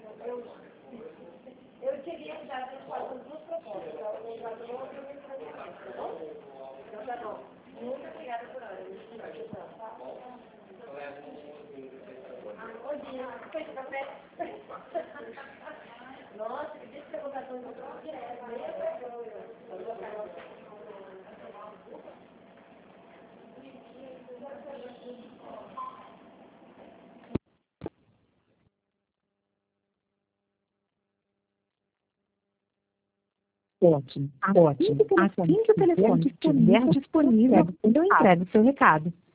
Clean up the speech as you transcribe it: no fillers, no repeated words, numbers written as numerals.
Eu queria já ter falado duas propostas. Então, tá bom. Muito obrigada por hora. Bom dia. Foi de café? Nossa, que disse que eu vou dar coisa direto. Ótimo. Assim que o telefone estiver disponível, eu entrego o seu recado.